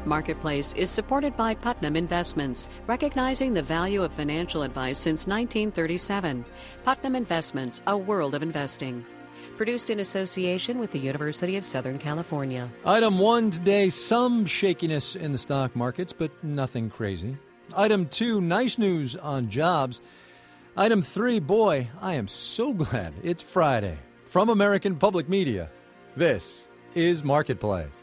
Marketplace is supported by Putnam Investments, recognizing the value of financial advice since 1937. Putnam Investments, a world of investing. Produced in association with the University of Southern California. Item 1 today, some shakiness in the stock markets, but nothing crazy. Item 2, nice news on jobs. Item 3, boy, I am so glad it's Friday. From American Public Media, this is Marketplace.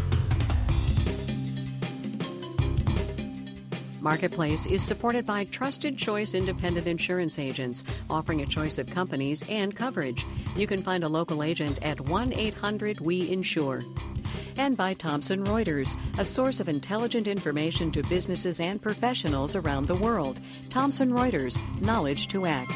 Marketplace is supported by Trusted Choice Independent Insurance Agents, offering a choice of companies and coverage. You can find a local agent at 1-800-WE-INSURE. And by Thomson Reuters, a source of intelligent information to businesses and professionals around the world. Thomson Reuters, knowledge to act.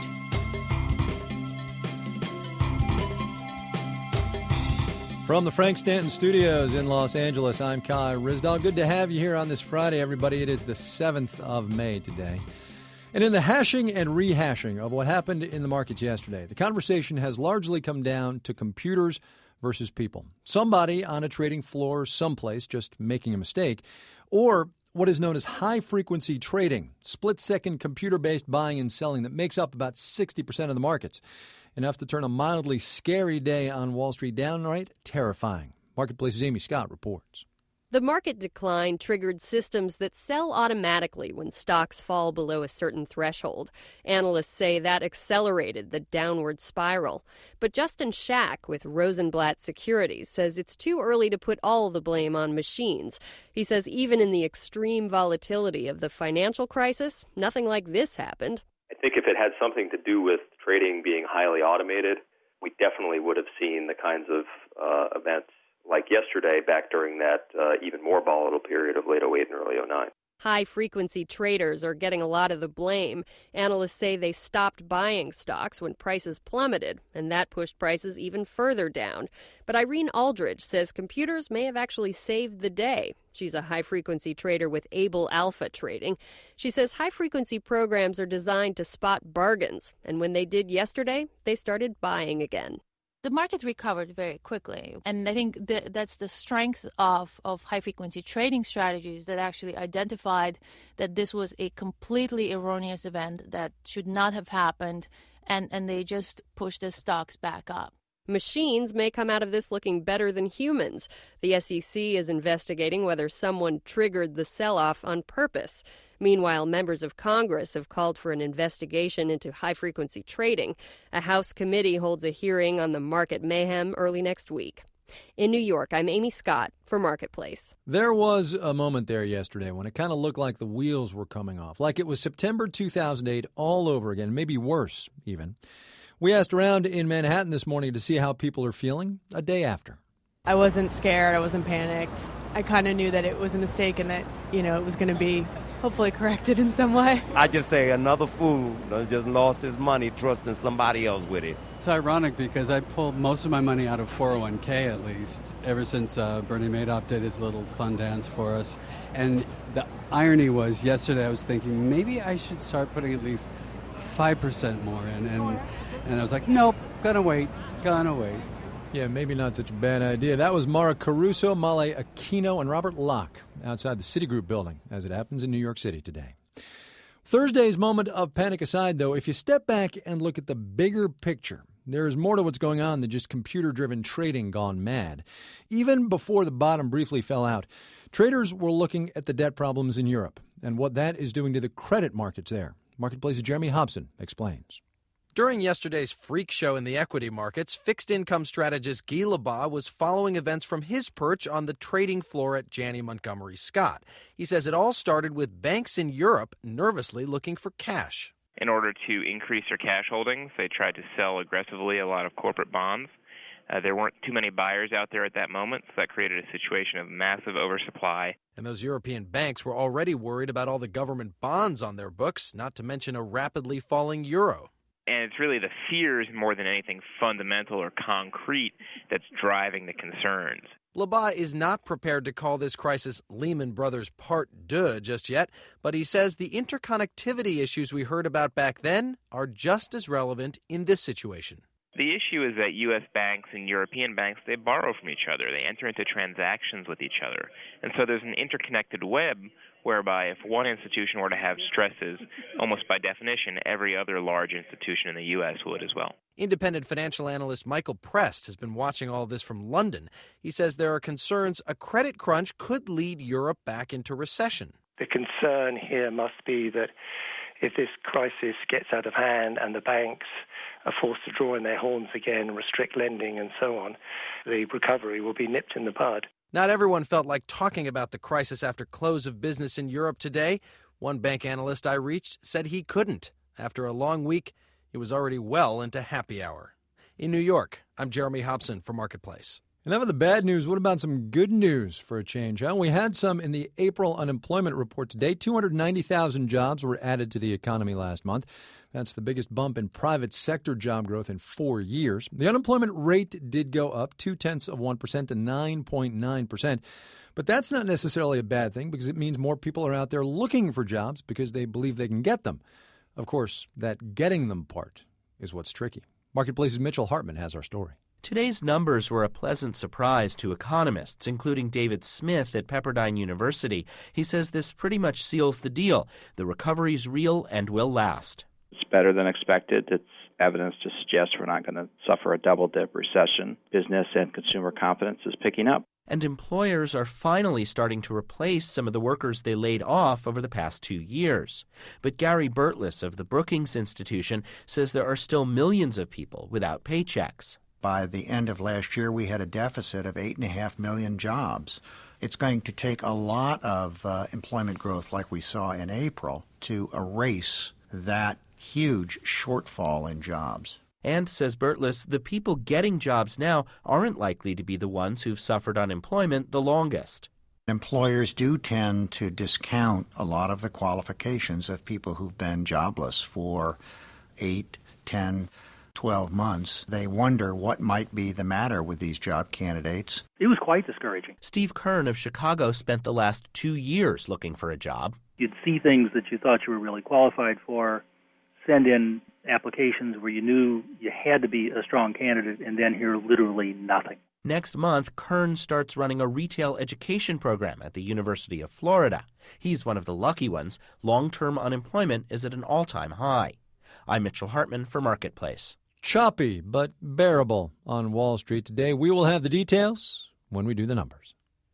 From the Frank Stanton Studios in Los Angeles, I'm Kai Ryssdal. Good to have you here on this Friday, everybody. It is the 7th of May today. And in the hashing and rehashing of what happened in the markets yesterday, the conversation has largely come down to computers versus people. Somebody on a trading floor someplace just making a mistake, or what is known as high-frequency trading, split-second computer-based buying and selling that makes up about 60% of the markets. Enough to turn a mildly scary day on Wall Street downright terrifying. Marketplace's Amy Scott reports. The market decline triggered systems that sell automatically when stocks fall below a certain threshold. Analysts say that accelerated the downward spiral. But Justin Schack with Rosenblatt Securities says it's too early to put all the blame on machines. He says even in the extreme volatility of the financial crisis, nothing like this happened. I think if it had something to do with trading being highly automated, we definitely would have seen the kinds of events like yesterday back during that even more volatile period of late 08 and early 09. High-frequency traders are getting a lot of the blame. Analysts say they stopped buying stocks when prices plummeted, and that pushed prices even further down. But Irene Aldridge says computers may have actually saved the day. She's a high-frequency trader with Able Alpha Trading. She says high-frequency programs are designed to spot bargains, and when they did yesterday, they started buying again. The market recovered very quickly, and I think that's the strength of high-frequency trading strategies that actually identified that this was a completely erroneous event that should not have happened, and they just pushed the stocks back up. Machines may come out of this looking better than humans. The SEC is investigating whether someone triggered the sell-off on purpose. Meanwhile, members of Congress have called for an investigation into high-frequency trading. A House committee holds a hearing on the market mayhem early next week. In New York, I'm Amy Scott for Marketplace. There was a moment there yesterday when it kind of looked like the wheels were coming off, like it was September 2008 all over again, maybe worse even. We asked around in Manhattan this morning to see how people are feeling a day after. I wasn't scared. I wasn't panicked. I kind of knew that it was a mistake and that, it was going to be hopefully corrected in some way. I just say another fool just lost his money trusting somebody else with it. It's ironic because I pulled most of my money out of 401k at least ever since Bernie Madoff did his little fun dance for us. And the irony was yesterday I was thinking maybe I should start putting at least 5% more in. And I was like, nope, gonna wait. Yeah, maybe not such a bad idea. That was Mara Caruso, Male Aquino, and Robert Locke outside the Citigroup building, as it happens in New York City today. Thursday's moment of panic aside, though, if you step back and look at the bigger picture, there is more to what's going on than just computer-driven trading gone mad. Even before the bottom briefly fell out, traders were looking at the debt problems in Europe and what that is doing to the credit markets there. Marketplace's Jeremy Hobson explains. During yesterday's freak show in the equity markets, fixed-income strategist Guy Lebas was following events from his perch on the trading floor at Janney Montgomery Scott. He says it all started with banks in Europe nervously looking for cash. In order to increase their cash holdings, they tried to sell aggressively a lot of corporate bonds. There weren't too many buyers out there at that moment, so that created a situation of massive oversupply. And those European banks were already worried about all the government bonds on their books, not to mention a rapidly falling euro. And it's really the fears more than anything fundamental or concrete that's driving the concerns. Lebas is not prepared to call this crisis Lehman Brothers Part 2 just yet, but he says the interconnectivity issues we heard about back then are just as relevant in this situation. The issue is that U.S. banks and European banks, they borrow from each other. They enter into transactions with each other. And so there's an interconnected web whereby if one institution were to have stresses, almost by definition, every other large institution in the U.S. would as well. Independent financial analyst Michael Prest has been watching all this from London. He says there are concerns a credit crunch could lead Europe back into recession. The concern here must be that if this crisis gets out of hand and the banks are forced to draw in their horns again, restrict lending and so on, the recovery will be nipped in the bud. Not everyone felt like talking about the crisis after close of business in Europe today. One bank analyst I reached said he couldn't. After a long week, it was already well into happy hour. In New York, I'm Jeremy Hobson for Marketplace. Enough of the bad news. What about some good news for a change? Huh? We had some in the April unemployment report today. 290,000 jobs were added to the economy last month. That's the biggest bump in private sector job growth in 4 years. The unemployment rate did go up 0.2% to 9.9%. But that's not necessarily a bad thing because it means more people are out there looking for jobs because they believe they can get them. Of course, that getting them part is what's tricky. Marketplace's Mitchell Hartman has our story. Today's numbers were a pleasant surprise to economists, including David Smith at Pepperdine University. He says this pretty much seals the deal. The recovery's real and will last. It's better than expected. It's evidence to suggest we're not going to suffer a double-dip recession. Business and consumer confidence is picking up. And employers are finally starting to replace some of the workers they laid off over the past 2 years. But Gary Burtless of the Brookings Institution says there are still millions of people without paychecks. By the end of last year, we had a deficit of 8.5 million jobs. It's going to take a lot of employment growth like we saw in April to erase that huge shortfall in jobs. And, says Burtless, the people getting jobs now aren't likely to be the ones who've suffered unemployment the longest. Employers do tend to discount a lot of the qualifications of people who've been jobless for 8, 10, 12 months. They wonder what might be the matter with these job candidates. It was quite discouraging. Steve Kern of Chicago spent the last 2 years looking for a job. You'd see things that you thought you were really qualified for, send in applications where you knew you had to be a strong candidate, and then hear literally nothing. Next month, Kern starts running a retail education program at the University of Florida. He's one of the lucky ones. Long-term unemployment is at an all-time high. I'm Mitchell Hartman for Marketplace. Choppy but bearable on Wall Street today. We will have the details when we do the numbers.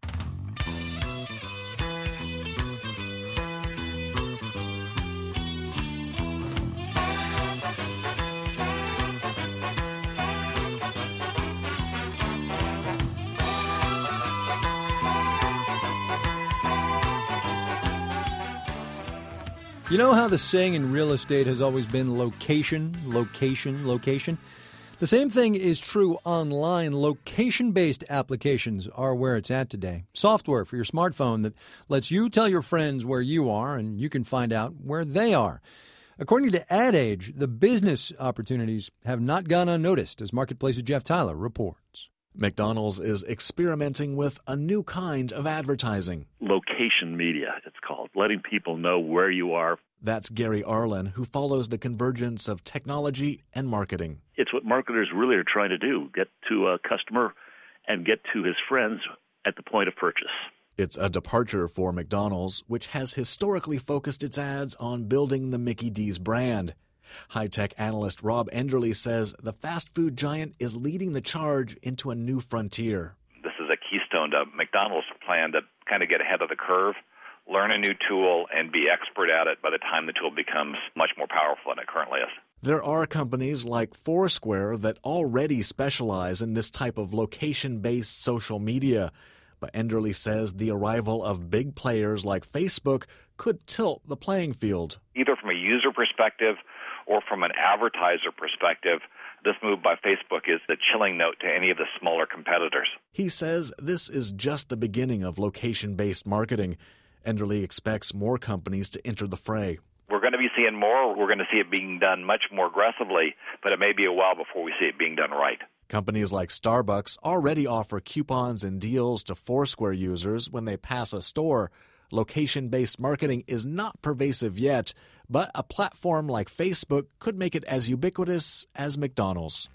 You know how the saying in real estate has always been location, location, location? The same thing is true online. Location-based applications are where it's at today. Software for your smartphone that lets you tell your friends where you are and you can find out where they are. According to Ad Age, the business opportunities have not gone unnoticed, as Marketplace's Jeff Tyler reports. McDonald's is experimenting with a new kind of advertising. Location media, it's called, letting people know where you are. That's Gary Arlen, who follows the convergence of technology and marketing. It's what marketers really are trying to do, get to a customer and get to his friends at the point of purchase. It's a departure for McDonald's, which has historically focused its ads on building the Mickey D's brand. High-tech analyst Rob Enderle says the fast food giant is leading the charge into a new frontier. This is a keystone to McDonald's plan to kind of get ahead of the curve, learn a new tool, and be expert at it by the time the tool becomes much more powerful than it currently is. There are companies like Foursquare that already specialize in this type of location-based social media. But Enderle says the arrival of big players like Facebook could tilt the playing field. Either from a user perspective or from an advertiser perspective, this move by Facebook is the chilling note to any of the smaller competitors. He says this is just the beginning of location-based marketing. Enderle expects more companies to enter the fray. We're going to be seeing more. We're going to see it being done much more aggressively, but it may be a while before we see it being done right. Companies like Starbucks already offer coupons and deals to Foursquare users when they pass a store. Location-based marketing is not pervasive yet, but a platform like Facebook could make it as ubiquitous as McDonald's.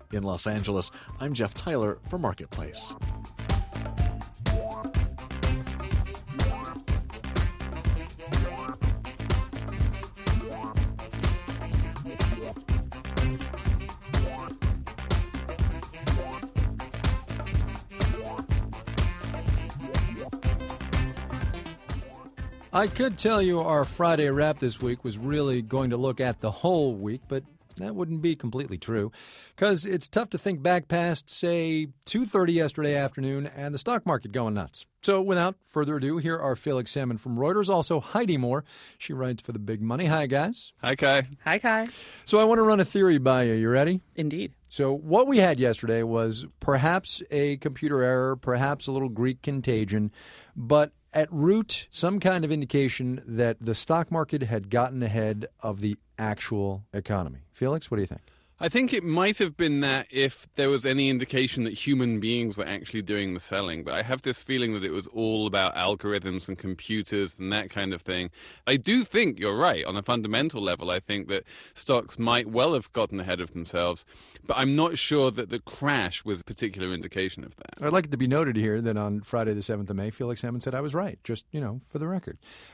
In Los Angeles, I'm Jeff Tyler for Marketplace. I could tell you our Friday wrap this week was really going to look at the whole week, but that wouldn't be completely true, because it's tough to think back past, say, 2:30 yesterday afternoon and the stock market going nuts. So without further ado, here are Felix Salmon from Reuters, also Heidi Moore. She writes for the Big Money. Hi, guys. Hi, Kai. Hi, Kai. So I want to run a theory by you. You ready? Indeed. So what we had yesterday was perhaps a computer error, perhaps a little Greek contagion, but at root, some kind of indication that the stock market had gotten ahead of the actual economy. Felix, what do you think? I think it might have been that if there was any indication that human beings were actually doing the selling. But I have this feeling that it was all about algorithms and computers and that kind of thing. I do think you're right. On a fundamental level, I think that stocks might well have gotten ahead of themselves. But I'm not sure that the crash was a particular indication of that. I'd like it to be noted here that on Friday the 7th of May, Felix Salmon said I was right, just, for the record.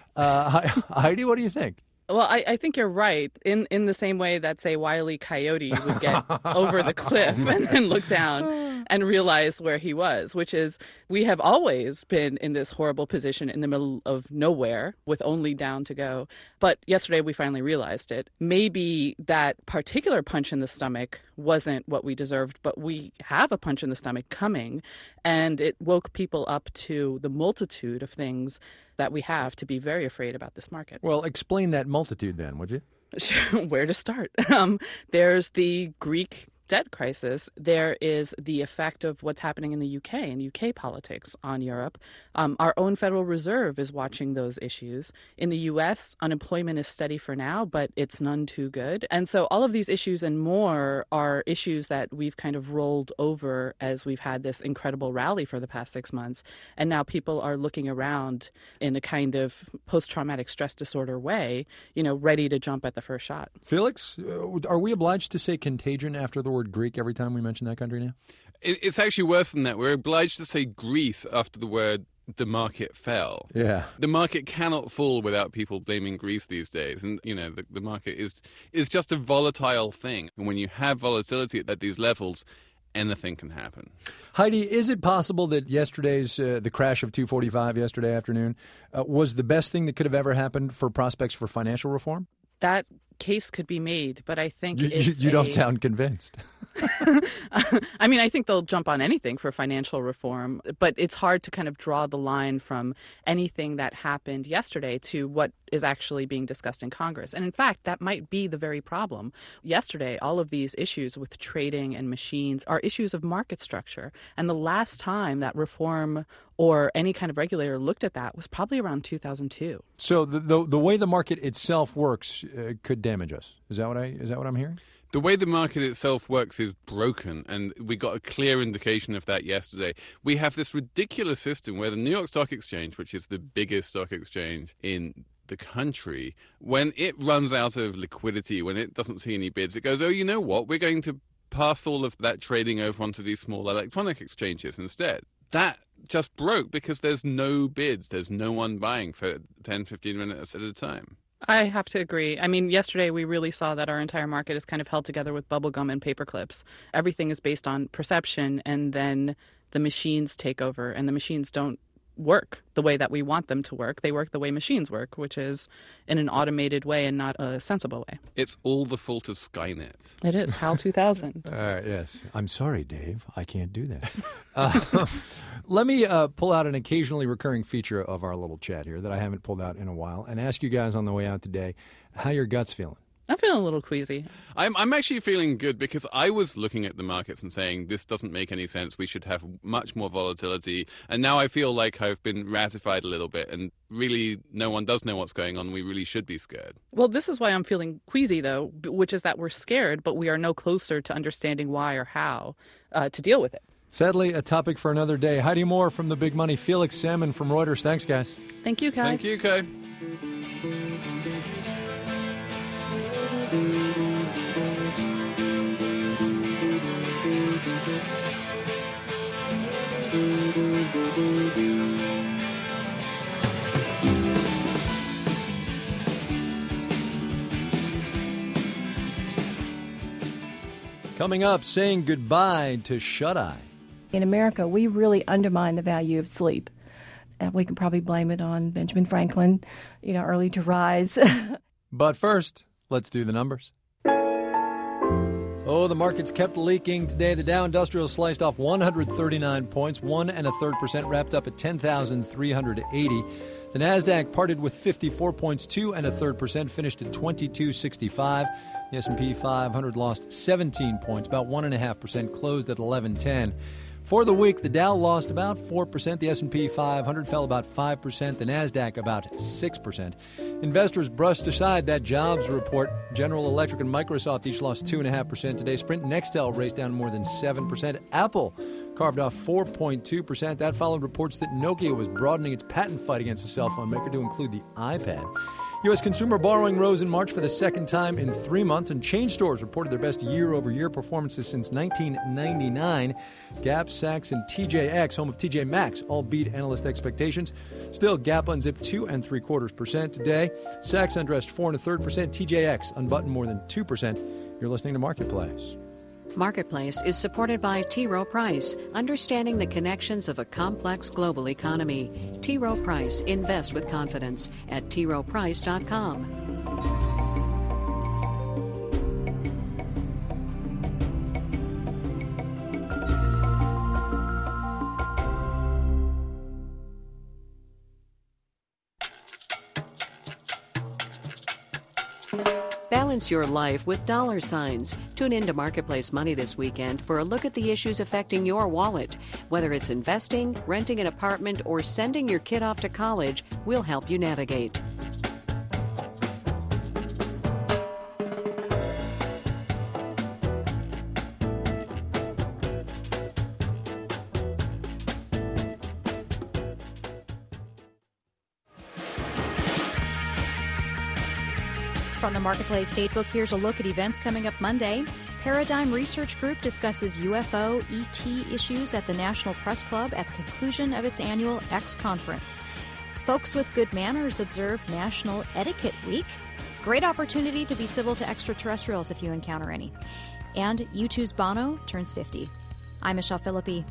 Heidi, what do you think? Well, I think you're right. In the same way that, say, Wile E. Coyote would get over the cliff and then look down and realize where he was, which is we have always been in this horrible position in the middle of nowhere with only down to go. But yesterday we finally realized it. Maybe that particular punch in the stomach wasn't what we deserved, but we have a punch in the stomach coming, and it woke people up to the multitude of things that we have to be very afraid about this market. Well, explain that multitude then, would you? Where to start? There's the Greek debt crisis. There is the effect of what's happening in the UK and UK politics on Europe. Our own Federal Reserve is watching those issues. In the US, unemployment is steady for now, but it's none too good. And so all of these issues and more are issues that we've kind of rolled over as we've had this incredible rally for the past 6 months. And now people are looking around in a kind of post-traumatic stress disorder way, ready to jump at the first shot. Felix, are we obliged to say contagion after the word Greek every time we mention that country now? It's actually worse than that. We're obliged to say Greece after the word the market fell. Yeah. The market cannot fall without people blaming Greece these days. And, the market is just a volatile thing. And when you have volatility at these levels, anything can happen. Heidi, is it possible that yesterday's, the crash of 245 yesterday afternoon, was the best thing that could have ever happened for prospects for financial reform? That case could be made, but I think you don't sound convinced. I think they'll jump on anything for financial reform, but it's hard to kind of draw the line from anything that happened yesterday to what is actually being discussed in Congress. And in fact, that might be the very problem. Yesterday, all of these issues with trading and machines are issues of market structure. And the last time that reform or any kind of regulator looked at that was probably around 2002. So the way the market itself works could damage us. Is that what I'm hearing? The way the market itself works is broken, and we got a clear indication of that yesterday. We have this ridiculous system where the New York Stock Exchange, which is the biggest stock exchange in the country, when it runs out of liquidity, when it doesn't see any bids, it goes, oh, you know what, we're going to pass all of that trading over onto these small electronic exchanges instead. That just broke because there's no bids. There's no one buying for 10, 15 minutes at a time. I have to agree. Yesterday we really saw that our entire market is kind of held together with bubblegum and paper clips. Everything is based on perception, and then the machines take over, and the machines don't work the way that we want them to work. They work the way machines work, which is in an automated way and not a sensible way. It's all the fault of Skynet. It is. HAL 2000. Yes. I'm sorry, Dave. I can't do that. Let me pull out an occasionally recurring feature of our little chat here that I haven't pulled out in a while and ask you guys on the way out today how your gut's feeling. I'm feeling a little queasy. I'm actually feeling good because I was looking at the markets and saying this doesn't make any sense. We should have much more volatility. And now I feel like I've been ratified a little bit, and really no one does know what's going on. We really should be scared. Well, this is why I'm feeling queasy, though, which is that we're scared, but we are no closer to understanding why or how to deal with it. Sadly, a topic for another day. Heidi Moore from The Big Money, Felix Salmon from Reuters. Thanks, guys. Thank you, Kai. Thank you, Kai. Coming up, saying goodbye to shut-eye. In America, we really undermine the value of sleep. We can probably blame it on Benjamin Franklin, early to rise. But first, let's do the numbers. Oh, the markets kept leaking today. The Dow Industrial sliced off 139 points, 1.33%, wrapped up at 10,380. The Nasdaq parted with 54 points, 2.33%, finished at 2265. The S&P 500 lost 17 points, about 1.5%, closed at 1110. For the week, the Dow lost about 4%, the S&P 500 fell about 5%, the Nasdaq about 6%. Investors brushed aside that jobs report. General Electric and Microsoft each lost 2.5% today. Sprint and Nextel raced down more than 7%. Apple carved off 4.2%. That followed reports that Nokia was broadening its patent fight against the cell phone maker to include the iPad. U.S. consumer borrowing rose in March for the second time in 3 months, and chain stores reported their best year-over-year performances since 1999. Gap, Saks, and TJX, home of TJ Maxx, all beat analyst expectations. Still, Gap unzipped 2.75% today. Saks undressed 4.33%. TJX unbuttoned more than 2%. You're listening to Marketplace. Marketplace is supported by T. Rowe Price, understanding the connections of a complex global economy. T. Rowe Price, invest with confidence at troweprice.com. Balance your life with dollar signs. Tune into Marketplace Money this weekend for a look at the issues affecting your wallet. Whether it's investing, renting an apartment, or sending your kid off to college, we'll help you navigate. From the Marketplace Statebook, here's a look at events coming up Monday. Paradigm Research Group discusses UFO ET issues at the National Press Club at the conclusion of its annual X Conference. Folks with good manners observe National Etiquette Week. Great opportunity to be civil to extraterrestrials if you encounter any. And U2's Bono turns 50. I'm Michelle Philippi.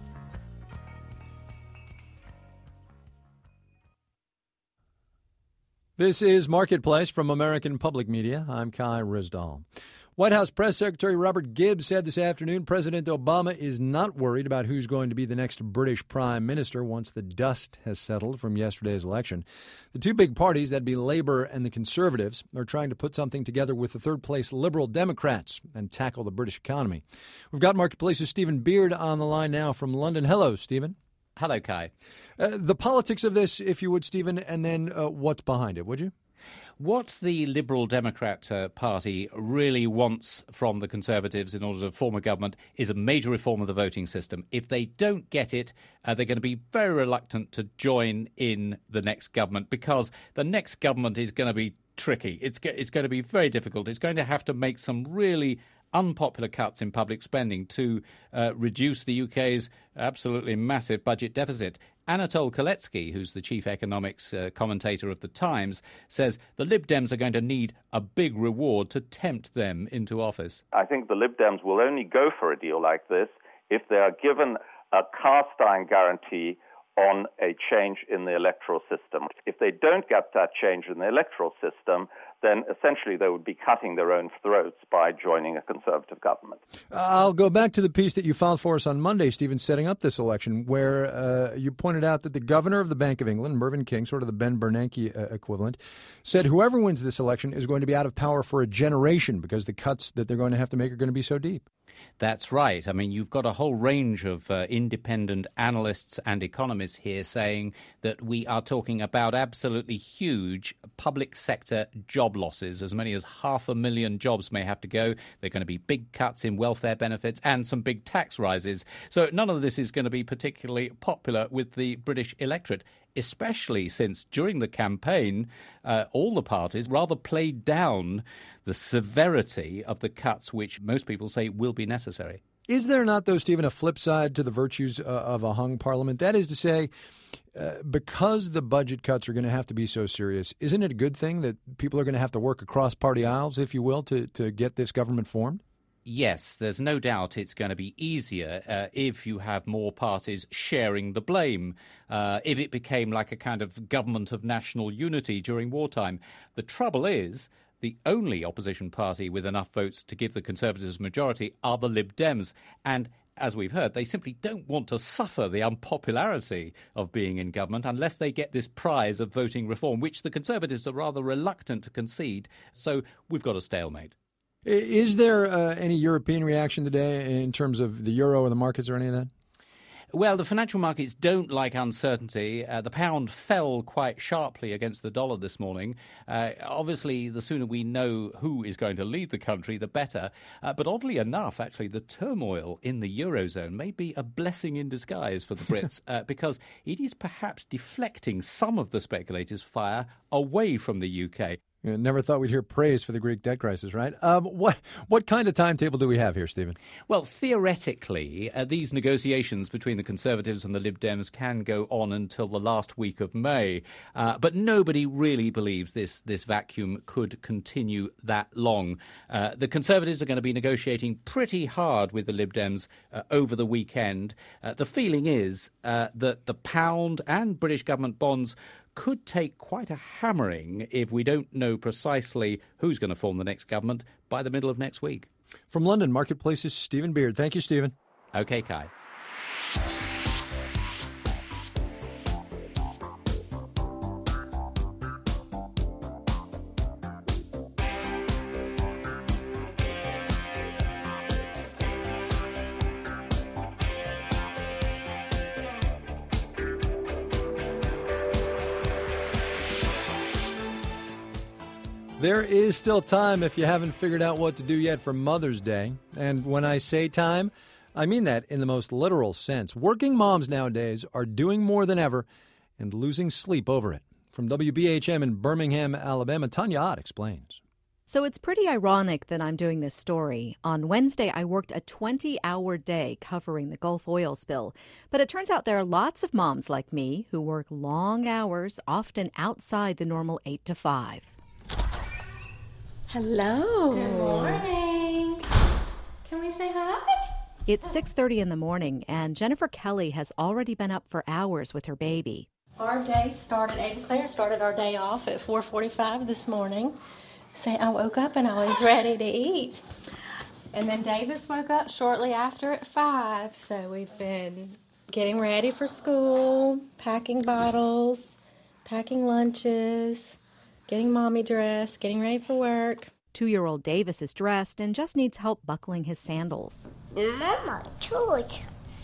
This is Marketplace from American Public Media. I'm Kai Ryssdal. White House Press Secretary Robert Gibbs said this afternoon President Obama is not worried about who's going to be the next British Prime Minister once the dust has settled from yesterday's election. The two big parties, that'd be Labour and the Conservatives, are trying to put something together with the third-place Liberal Democrats and tackle the British economy. We've got Marketplace's Stephen Beard on the line now from London. Hello, Stephen. Hello, Kai. The politics of this, if you would, Stephen, and then what's behind it, would you? What the Liberal Democrat Party really wants from the Conservatives in order to form a government is a major reform of the voting system. If they don't get it, they're going to be very reluctant to join in the next government because the next government is going to be tricky. It's going to be very difficult. It's going to have to make some really unpopular cuts in public spending to reduce the UK's absolutely massive budget deficit. Anatol Kaletsky, who's the chief economics commentator of The Times, says the Lib Dems are going to need a big reward to tempt them into office. I think the Lib Dems will only go for a deal like this if they are given a cast-iron guarantee on a change in the electoral system. If they don't get that change in the electoral system, then essentially they would be cutting their own throats by joining a Conservative government. I'll go back to the piece that you filed for us on Monday, Stephen, setting up this election, where you pointed out that the governor of the Bank of England, Mervyn King, sort of the Ben Bernanke equivalent, said whoever wins this election is going to be out of power for a generation because the cuts that they're going to have to make are going to be so deep. That's right. I mean, you've got a whole range of independent analysts and economists here saying that we are talking about absolutely huge public sector job losses. As many as 500,000 jobs may have to go. There are going to be big cuts in welfare benefits and some big tax rises. So none of this is going to be particularly popular with the British electorate, especially since during the campaign, all the parties rather played down the severity of the cuts which most people say will be necessary. Is there not, though, Stephen, a flip side to the virtues of a hung parliament? That is to say, because the budget cuts are going to have to be so serious, isn't it a good thing that people are going to have to work across party aisles, if you will, to get this government formed? Yes, there's no doubt it's going to be easier if you have more parties sharing the blame, if it became like a kind of government of national unity during wartime. The trouble is, the only opposition party with enough votes to give the Conservatives a majority are the Lib Dems. And as we've heard, they simply don't want to suffer the unpopularity of being in government unless they get this prize of voting reform, which the Conservatives are rather reluctant to concede. So we've got a stalemate. Is there any European reaction today in terms of the euro or the markets or any of that? Well, the financial markets don't like uncertainty. The pound fell quite sharply against the dollar this morning. Obviously, the sooner we know who is going to lead the country, the better. But oddly enough, actually, the turmoil in the Eurozone may be a blessing in disguise for the Brits because it is perhaps deflecting some of the speculators' fire away from the UK. Never thought we'd hear praise for the Greek debt crisis, right? What kind of timetable do we have here, Stephen? Well, theoretically, these negotiations between the Conservatives and the Lib Dems can go on until the last week of May. But nobody really believes this vacuum could continue that long. The Conservatives are going to be negotiating pretty hard with the Lib Dems over the weekend. The feeling is that the pound and British government bonds could take quite a hammering if we don't know precisely who's going to form the next government by the middle of next week. From London, Marketplace's Stephen Beard. Thank you, Stephen. Okay, Kai. There is still time if you haven't figured out what to do yet for Mother's Day. And when I say time, I mean that in the most literal sense. Working moms nowadays are doing more than ever and losing sleep over it. From WBHM in Birmingham, Alabama, Tanya Ott explains. So it's pretty ironic that I'm doing this story. On Wednesday, I worked a 20-hour day covering the Gulf oil spill. But it turns out there are lots of moms like me who work long hours, often outside the normal 8 to 5. Hello. Good morning. Can we say hi? It's 6:30 in the morning, and Jennifer Kelly has already been up for hours with her baby. Our day started, Ava Claire started our day off at 4:45 this morning. So I woke up and I was ready to eat. And then Davis woke up shortly after at 5. So we've been getting ready for school, packing bottles, packing lunches, getting mommy dressed, getting ready for work. 2-year-old Davis is dressed and just needs help buckling his sandals. Mama, shoes.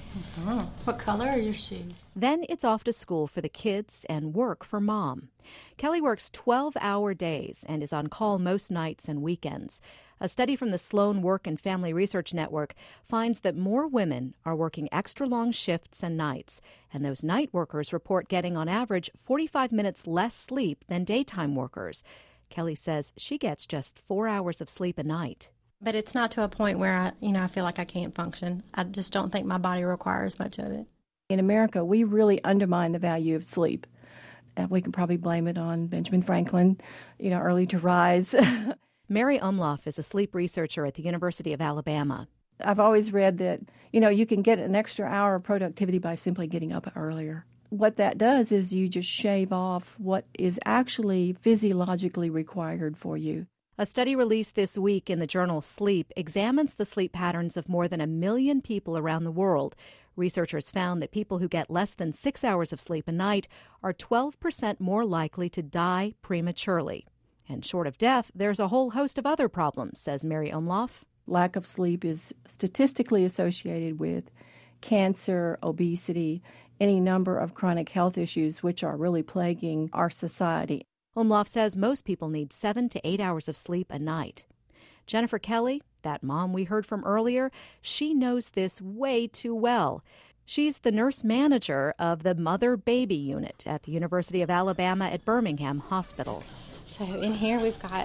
What color are your shoes? Then it's off to school for the kids and work for Mom. Kelly works 12-hour days and is on call most nights and weekends. A study from the Sloan Work and Family Research Network finds that more women are working extra long shifts and nights, and those night workers report getting on average 45 minutes less sleep than daytime workers. Kelly says she gets just 4 hours of sleep a night. But it's not to a point where I feel like I can't function. I just don't think my body requires much of it. In America, we really undermine the value of sleep. We can probably blame it on Benjamin Franklin, early to rise. Mary Umloff is a sleep researcher at the University of Alabama. I've always read that, you can get an extra hour of productivity by simply getting up earlier. What that does is you just shave off what is actually physiologically required for you. A study released this week in the journal Sleep examines the sleep patterns of more than 1 million people around the world. Researchers found that people who get less than 6 hours of sleep a night are 12% more likely to die prematurely. And short of death, there's a whole host of other problems, says Mary Umloff. Lack of sleep is statistically associated with cancer, obesity, any number of chronic health issues which are really plaguing our society. Umloff says most people need 7 to 8 hours of sleep a night. Jennifer Kelly, that mom we heard from earlier, she knows this way too well. She's the nurse manager of the mother-baby unit at the University of Alabama at Birmingham Hospital. So in here we've got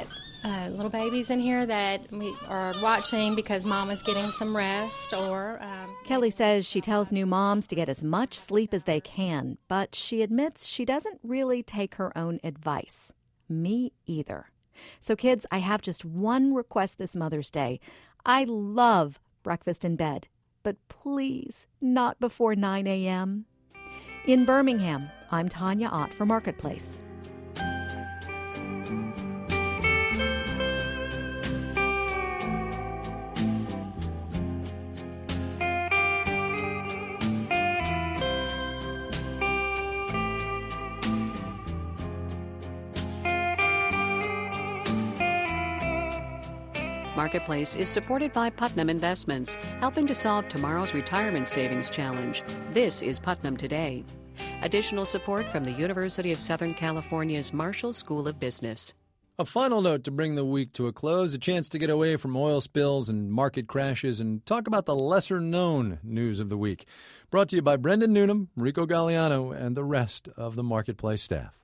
little babies in here that we are watching because mom is getting some rest. Or Kelly says she tells new moms to get as much sleep as they can, but she admits she doesn't really take her own advice. Me either. So kids, I have just one request this Mother's Day. I love breakfast in bed, but please not before 9 a.m. In Birmingham, I'm Tanya Ott for Marketplace. Marketplace is supported by Putnam Investments, helping to solve tomorrow's retirement savings challenge. This is Putnam Today. Additional support from the University of Southern California's Marshall School of Business. A final note to bring the week to a close, a chance to get away from oil spills and market crashes and talk about the lesser-known news of the week. Brought to you by Brendan Newnham, Rico Galliano, and the rest of the Marketplace staff.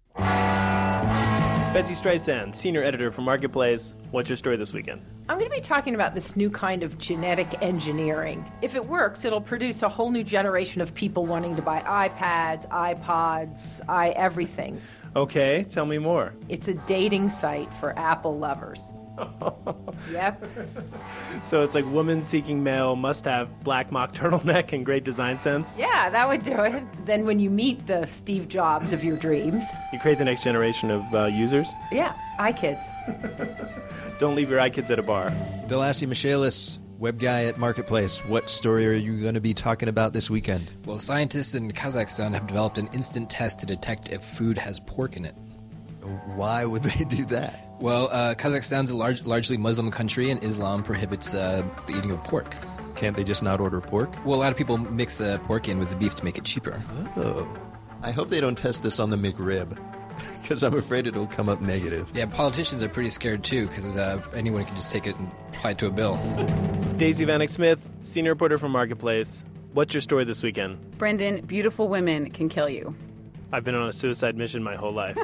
Betsy Streisand, senior editor for Marketplace. What's your story this weekend? I'm going to be talking about this new kind of genetic engineering. If it works, it'll produce a whole new generation of people wanting to buy iPads, iPods, everything. Okay, tell me more. It's a dating site for Apple lovers. Yep. So it's like woman seeking male must have black mock turtleneck and great design sense? Yeah, that would do it. Then when you meet the Steve Jobs of your dreams... You create the next generation of users? Yeah, iKids. Don't leave your iKids at a bar. Delassie Michaelis, web guy at Marketplace. What story are you going to be talking about this weekend? Well, scientists in Kazakhstan have developed an instant test to detect if food has pork in it. Why would they do that? Well, Kazakhstan's a largely Muslim country, and Islam prohibits the eating of pork. Can't they just not order pork? Well, a lot of people mix pork in with the beef to make it cheaper. Oh. I hope they don't test this on the McRib, because I'm afraid it'll come up negative. Yeah, politicians are pretty scared, too, because anyone can just take it and apply it to a bill. Stacey Vanek Smith, senior reporter for Marketplace. What's your story this weekend? Brendan, beautiful women can kill you. I've been on a suicide mission my whole life.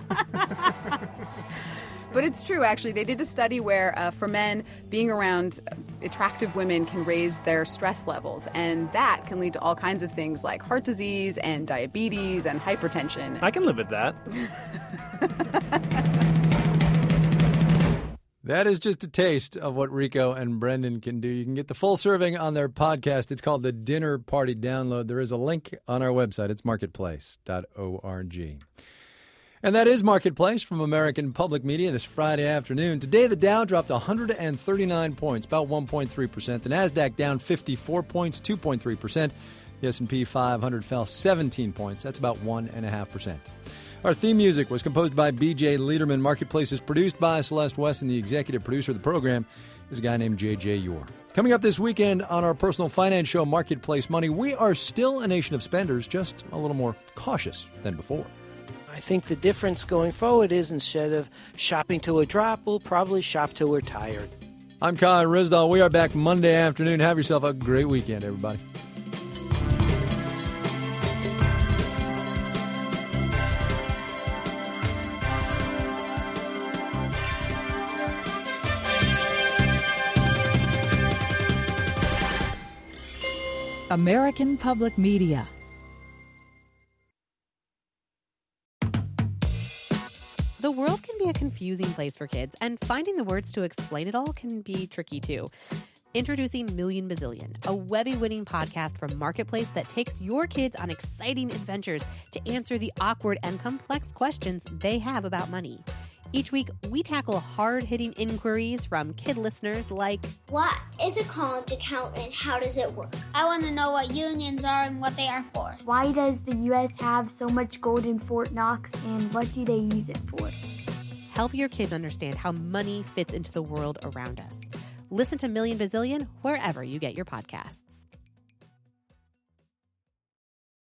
But it's true, actually. They did a study where, for men, being around attractive women can raise their stress levels. And that can lead to all kinds of things like heart disease and diabetes and hypertension. I can live with that. That is just a taste of what Rico and Brendan can do. You can get the full serving on their podcast. It's called the Dinner Party Download. There is a link on our website. It's marketplace.org. And that is Marketplace from American Public Media this Friday afternoon. Today, the Dow dropped 139 points, about 1.3%. The NASDAQ down 54 points, 2.3%. The S&P 500 fell 17 points. That's about 1.5%. Our theme music was composed by B.J. Liederman. Marketplace is produced by Celeste West, and the executive producer of the program is a guy named J.J. Yor. Coming up this weekend on our personal finance show, Marketplace Money, we are still a nation of spenders, just a little more cautious than before. I think the difference going forward is instead of shopping till we're dropped, we'll probably shop till we're tired. I'm Kai Rizdal. We are back Monday afternoon. Have yourself a great weekend, everybody. American Public Media. The world can be a confusing place for kids, and finding the words to explain it all can be tricky too. Introducing Million Bazillion, a Webby-winning podcast from Marketplace that takes your kids on exciting adventures to answer the awkward and complex questions they have about money. Each week, we tackle hard-hitting inquiries from kid listeners like, what is a college account and how does it work? I want to know what unions are and what they are for. Why does the U.S. have so much gold in Fort Knox and what do they use it for? Help your kids understand how money fits into the world around us. Listen to Million Bazillion wherever you get your podcasts.